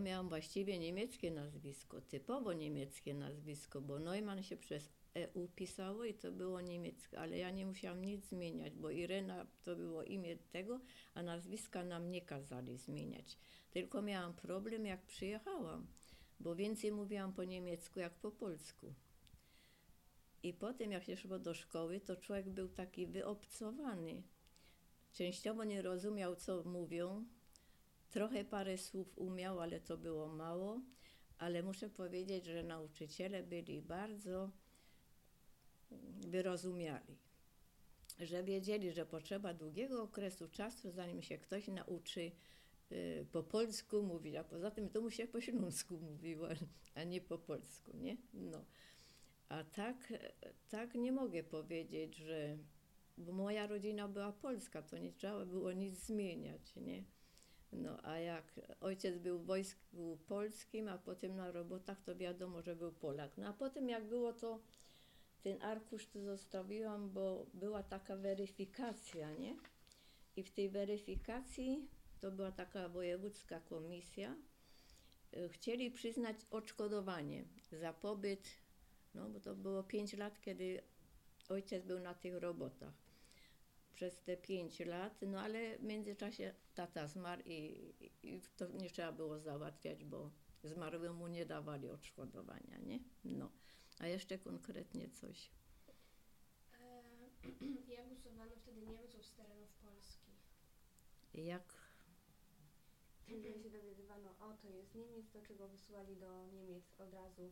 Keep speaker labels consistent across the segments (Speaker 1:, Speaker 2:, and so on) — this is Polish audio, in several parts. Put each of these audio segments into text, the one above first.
Speaker 1: miałam właściwie niemieckie nazwisko, typowo niemieckie nazwisko, bo Neumann się przez EU pisało i to było niemieckie, ale ja nie musiałam nic zmieniać, bo Irena to było imię tego, a nazwiska nam nie kazali zmieniać. Tylko miałam problem, jak przyjechałam, bo więcej mówiłam po niemiecku jak po polsku. I potem, jak się szło do szkoły, to człowiek był taki wyobcowany. Częściowo nie rozumiał, co mówią. Trochę parę słów umiał, ale to było mało. Ale muszę powiedzieć, że nauczyciele byli bardzo wyrozumiali. Że wiedzieli, że potrzeba długiego okresu czasu, zanim się ktoś nauczy po polsku mówić. A poza tym to mu się po śląsku mówiło, a nie po polsku, nie? No. A tak nie mogę powiedzieć, że... Bo moja rodzina była polska, to nie trzeba było nic zmieniać, nie? No, a jak ojciec był w wojsku polskim, a potem na robotach, to wiadomo, że był Polak. No a potem jak było to, ten arkusz tu zostawiłam, bo była taka weryfikacja, nie? I w tej weryfikacji, to była taka wojewódzka komisja, chcieli przyznać odszkodowanie za pobyt, no bo to było 5 lat, kiedy ojciec był na tych robotach. Przez te 5 lat, no ale w międzyczasie tata zmarł i to nie trzeba było załatwiać, bo zmarłemu nie dawali odszkodowania, nie? No. A jeszcze konkretnie coś.
Speaker 2: Jak usuwano wtedy Niemców z terenów Polski?
Speaker 1: Jak?
Speaker 3: Kiedy się dowiadywano, o to jest Niemiec, to czego wysyłali do Niemiec od razu?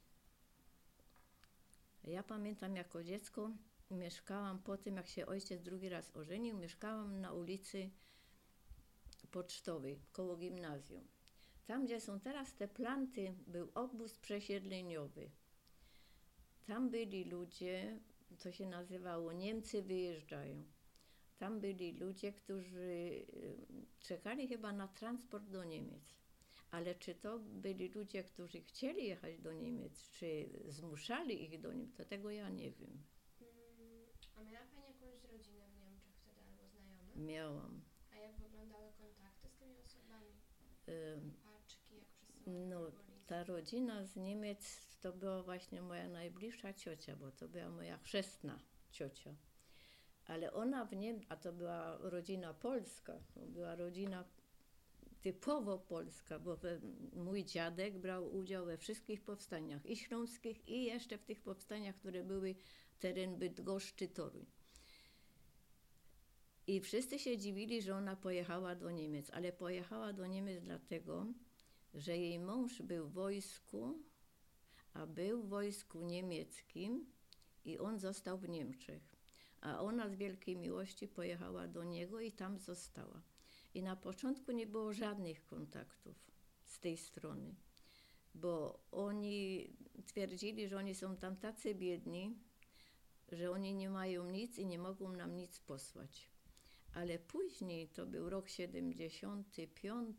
Speaker 1: Ja pamiętam jako dziecko, mieszkałam po tym, jak się ojciec drugi raz ożenił, mieszkałam na ulicy Pocztowej, koło gimnazjum. Tam, gdzie są teraz te planty, był obóz przesiedleniowy. Tam byli ludzie, to się nazywało Niemcy wyjeżdżają. Tam byli ludzie, którzy czekali chyba na transport do Niemiec. Ale czy to byli ludzie, którzy chcieli jechać do Niemiec, czy zmuszali ich do Niemiec, to tego ja nie wiem.
Speaker 2: A miała Pani jakąś rodzinę w Niemczech wtedy albo znajomych?
Speaker 1: Miałam.
Speaker 2: A jak wyglądały kontakty z tymi osobami? Paczki, jak przesyłano?
Speaker 1: No, ta rodzina z Niemiec to była właśnie moja najbliższa ciocia, bo to była moja chrzestna ciocia. Ale ona a to była rodzina polska, to była rodzina typowo polska, bo mój dziadek brał udział we wszystkich powstaniach, i śląskich, i jeszcze w tych powstaniach, które były teren Bydgoszczy, Toruń. I wszyscy się dziwili, że ona pojechała do Niemiec, ale pojechała do Niemiec dlatego, że jej mąż był w wojsku, a był w wojsku niemieckim i on został w Niemczech. A ona z wielkiej miłości pojechała do niego i tam została. I na początku nie było żadnych kontaktów z tej strony, bo oni twierdzili, że oni są tam tacy biedni, że oni nie mają nic i nie mogą nam nic posłać. Ale później, to był rok 75,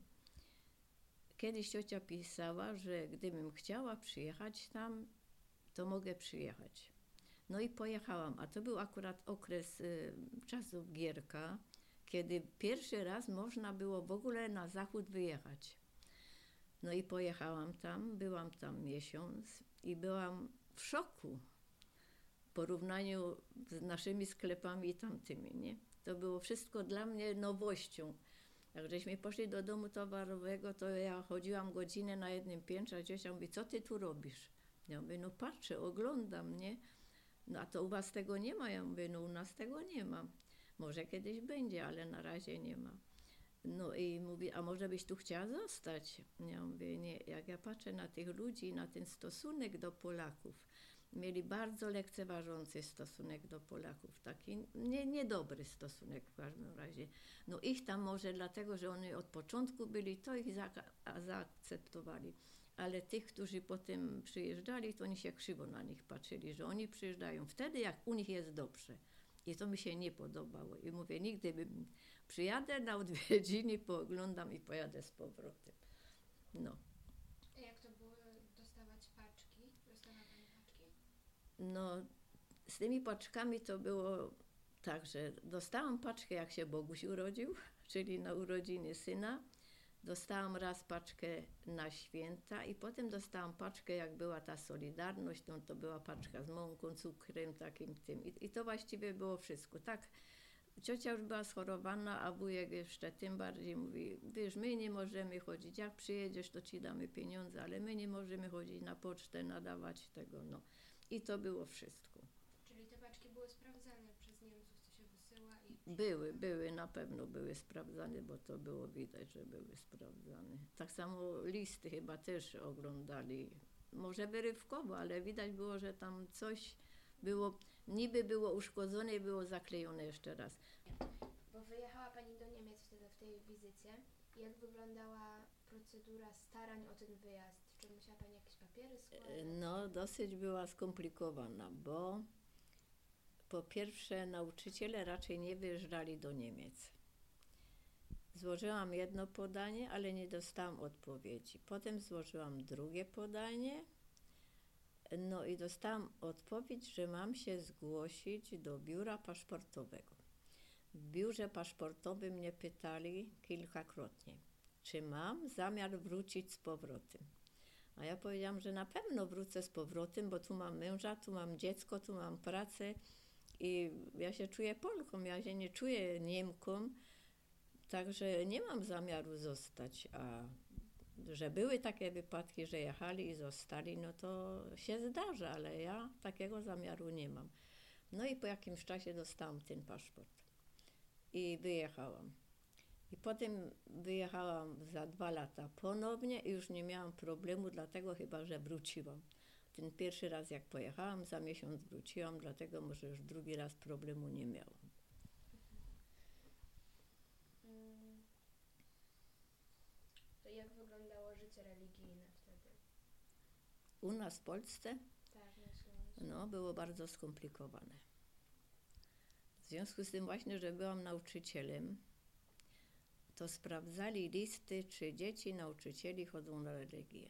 Speaker 1: kiedyś ciocia pisała, że gdybym chciała przyjechać tam, to mogę przyjechać. No i pojechałam, a to był akurat okres czasów Gierka, kiedy pierwszy raz można było w ogóle na zachód wyjechać. No i pojechałam tam, byłam tam miesiąc i byłam w szoku w porównaniu z naszymi sklepami i tamtymi, nie? To było wszystko dla mnie nowością. Jak żeśmy poszli do domu towarowego, to ja chodziłam godzinę na jednym piętrze, a ciocia mówi, co ty tu robisz? Ja mówię, no patrzę, oglądam, nie? No a to u was tego nie ma? Ja mówię, no u nas tego nie ma. Może kiedyś będzie, ale na razie nie ma. No i mówi, a może byś tu chciała zostać? Ja mówię, nie. Jak ja patrzę na tych ludzi, na ten stosunek do Polaków, mieli bardzo lekceważący stosunek do Polaków, taki niedobry stosunek w każdym razie. No ich tam może dlatego, że oni od początku byli, to ich zaakceptowali. Ale tych, którzy potem przyjeżdżali, to oni się krzywo na nich patrzyli, że oni przyjeżdżają wtedy, jak u nich jest dobrze. I to mi się nie podobało. I mówię, nigdy przyjadę na odwiedziny, pooglądam i pojadę z powrotem. No.
Speaker 2: A jak to było dostawać paczki? Dostała Pani paczki?
Speaker 1: No, z tymi paczkami to było tak, że dostałam paczkę, jak się Boguś urodził, czyli na urodziny syna. Dostałam raz paczkę na święta i potem dostałam paczkę, jak była ta Solidarność, no to była paczka z mąką, cukrem, takim tym. I to właściwie było wszystko. Tak, ciocia już była schorowana, a wujek jeszcze tym bardziej mówi, wiesz, my nie możemy chodzić, jak przyjedziesz, to ci damy pieniądze, ale my nie możemy chodzić na pocztę, nadawać tego, no. I to było wszystko.
Speaker 2: Czyli te paczki były sprawdzane przez Niemców, co się wysyła i...
Speaker 1: Były, na pewno były sprawdzane, bo to było widać, że były sprawdzane. Tak samo listy chyba też oglądali, może wyrywkowo, ale widać było, że tam coś było, niby było uszkodzone i było zaklejone jeszcze raz.
Speaker 2: Bo wyjechała Pani do Niemiec wtedy w tej wizycie. Jak wyglądała procedura starań o ten wyjazd? Czy musiała Pani jakieś papiery składać?
Speaker 1: No, dosyć była skomplikowana, bo po pierwsze nauczyciele raczej nie wyjeżdżali do Niemiec. Złożyłam jedno podanie, ale nie dostałam odpowiedzi. Potem złożyłam drugie podanie, no i dostałam odpowiedź, że mam się zgłosić do biura paszportowego. W biurze paszportowym mnie pytali kilkakrotnie, czy mam zamiar wrócić z powrotem. A ja powiedziałam, że na pewno wrócę z powrotem, bo tu mam męża, tu mam dziecko, tu mam pracę i ja się czuję Polką, ja się nie czuję Niemką, także nie mam zamiaru zostać. A że były takie wypadki, że jechali i zostali, no to się zdarza, ale ja takiego zamiaru nie mam. No i po jakimś czasie dostałam ten paszport i wyjechałam. I potem wyjechałam za 2 lata ponownie i już nie miałam problemu, dlatego chyba, że wróciłam. Ten pierwszy raz jak pojechałam, za miesiąc wróciłam, dlatego może już drugi raz problemu nie miałam.
Speaker 2: To jak wyglądało życie religijne wtedy?
Speaker 1: U nas w Polsce
Speaker 2: Tak, na Śląsku.
Speaker 1: no, było bardzo skomplikowane. W związku z tym właśnie, że byłam nauczycielem, to sprawdzali listy, czy dzieci nauczycieli chodzą na religię.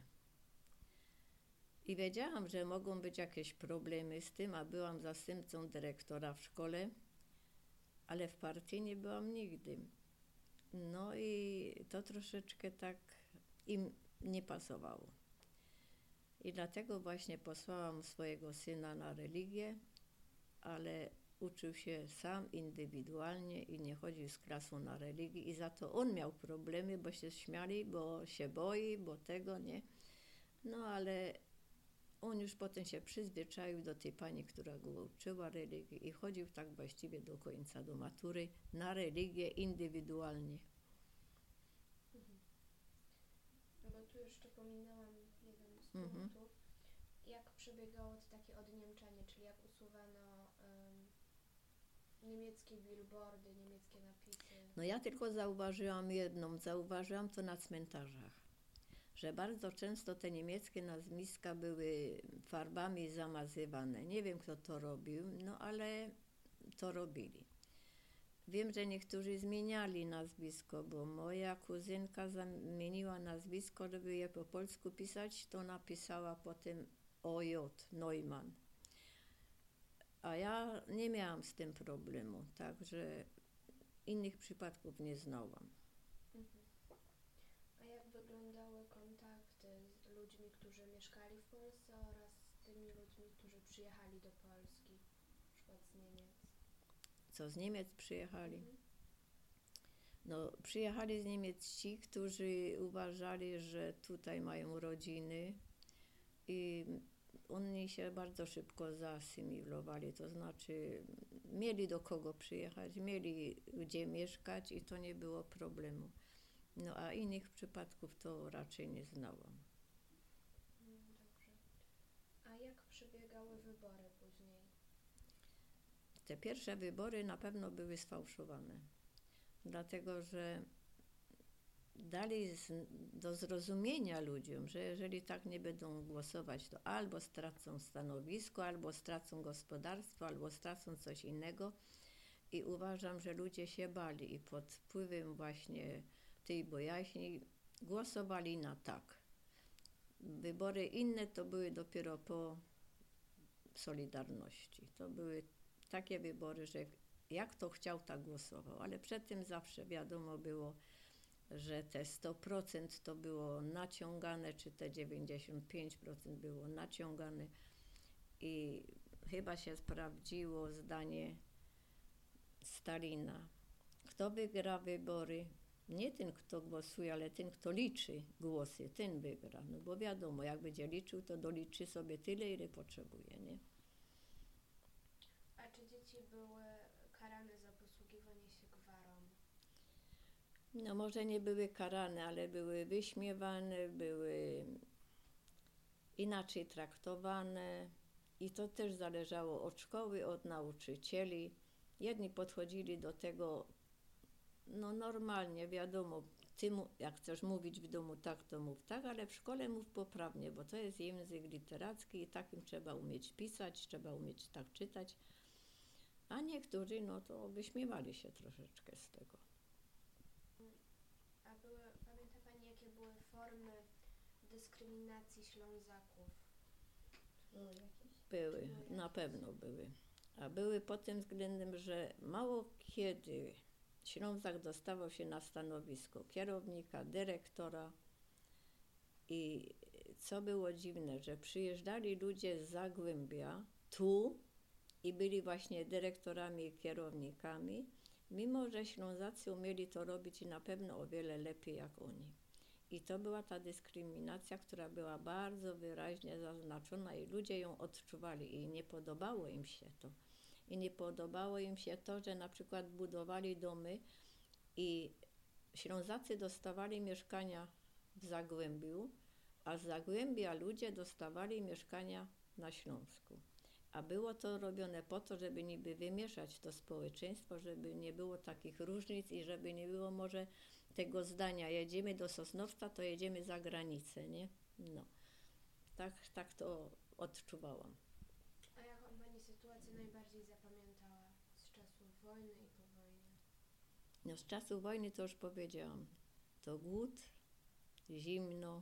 Speaker 1: I wiedziałam, że mogą być jakieś problemy z tym, a byłam zastępcą dyrektora w szkole, ale w partii nie byłam nigdy. No i to troszeczkę tak im nie pasowało. I dlatego właśnie posłałam swojego syna na religię, ale uczył się sam indywidualnie i nie chodził z klasą na religię i za to on miał problemy, bo się śmiali, bo się boi, bo tego nie. No ale on już potem się przyzwyczaił do tej pani, która go uczyła religii i chodził tak właściwie do końca, do matury, na religię indywidualnie.
Speaker 2: No bo tu jeszcze pominęłam jeden z punktów. Jak przebiegało to takie odniemczanie, czyli jak usuwano niemieckie billboardy, niemieckie napisy?
Speaker 1: No ja tylko zauważyłam jedną, zauważyłam to na cmentarzach, że bardzo często te niemieckie nazwiska były farbami zamazywane. Nie wiem, kto to robił, no ale to robili. Wiem, że niektórzy zmieniali nazwisko, bo moja kuzynka zmieniła nazwisko, żeby je po polsku pisać, to napisała potem OJ, Neumann. A ja nie miałam z tym problemu, także innych przypadków nie znałam.
Speaker 2: A jak wyglądały kontakty z ludźmi, którzy mieszkali w Polsce oraz z tymi ludźmi, którzy przyjechali do Polski, na przykład z Niemiec?
Speaker 1: Co z Niemiec przyjechali? No, przyjechali z Niemiec ci, którzy uważali, że tutaj mają rodziny i oni się bardzo szybko zaasymilowali, to znaczy mieli do kogo przyjechać, mieli gdzie mieszkać i to nie było problemu. No a innych przypadków to raczej nie znałam.
Speaker 2: Dobrze. A jak przebiegały wybory później?
Speaker 1: Te pierwsze wybory na pewno były sfałszowane, dlatego że dali do zrozumienia ludziom, że jeżeli tak nie będą głosować, to albo stracą stanowisko, albo stracą gospodarstwo, albo stracą coś innego. I uważam, że ludzie się bali i pod wpływem właśnie tej bojaźni głosowali na tak. Wybory inne to były dopiero po Solidarności. To były takie wybory, że jak to chciał, tak głosował, ale przed tym zawsze wiadomo było, że te 100% to było naciągane, czy te 95% było naciągane. I chyba się sprawdziło zdanie Stalina. Kto wygra wybory? Nie ten, kto głosuje, ale ten, kto liczy głosy, ten wygra. No bo wiadomo, jak będzie liczył, to doliczy sobie tyle, ile potrzebuje, nie?
Speaker 2: A czy dzieci były karane za posługiwanie się gwarą?
Speaker 1: No może nie były karane, ale były wyśmiewane, były inaczej traktowane i to też zależało od szkoły, od nauczycieli. Jedni podchodzili do tego no normalnie, wiadomo, jak chcesz mówić w domu tak, to mów tak, ale w szkole mów poprawnie, bo to jest język literacki i takim trzeba umieć pisać, trzeba umieć tak czytać. A niektórzy no to wyśmiewali się troszeczkę z tego.
Speaker 2: A pamięta Pani, jakie były formy dyskryminacji Ślązaków?
Speaker 3: Były jakieś?
Speaker 1: Były, na pewno były. A były pod tym względem, że mało kiedy Ślązak dostawał się na stanowisko kierownika, dyrektora i co było dziwne, że przyjeżdżali ludzie z Zagłębia tu i byli właśnie dyrektorami i kierownikami, mimo że Ślązacy umieli to robić i na pewno o wiele lepiej jak oni. I to była ta dyskryminacja, która była bardzo wyraźnie zaznaczona i ludzie ją odczuwali i nie podobało im się to. I nie podobało im się to, że na przykład budowali domy i Ślązacy dostawali mieszkania w Zagłębiu, a z Zagłębia ludzie dostawali mieszkania na Śląsku. A było to robione po to, żeby niby wymieszać to społeczeństwo, żeby nie było takich różnic i żeby nie było może tego zdania, jedziemy do Sosnowca, to jedziemy za granicę, nie? No, tak to odczuwałam.
Speaker 2: A jaką Pani sytuację najbardziej zapamiętała z czasów wojny i po wojnie?
Speaker 1: No z czasu wojny to już powiedziałam. To głód, zimno,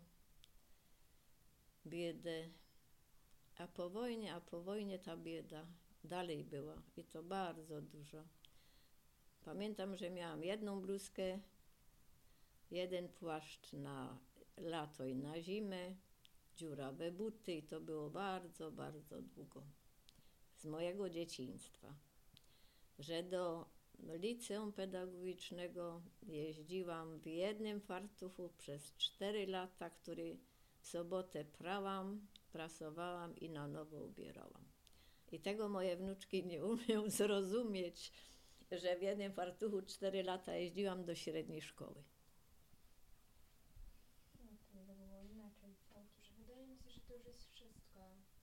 Speaker 1: biedę, a po wojnie ta bieda dalej była i to bardzo dużo. Pamiętam, że miałam jedną bluzkę, jeden płaszcz na lato i na zimę, dziurawe buty i to było bardzo, bardzo długo. Z mojego dzieciństwa. Że do liceum pedagogicznego jeździłam w jednym fartuchu przez 4 lata, który w sobotę prałam, prasowałam i na nowo ubierałam. I tego moje wnuczki nie umieją zrozumieć, że w jednym fartuchu 4 lata jeździłam do średniej szkoły.
Speaker 3: No, to było inaczej.
Speaker 2: Że wydaje mi się, że to już jest wszystko.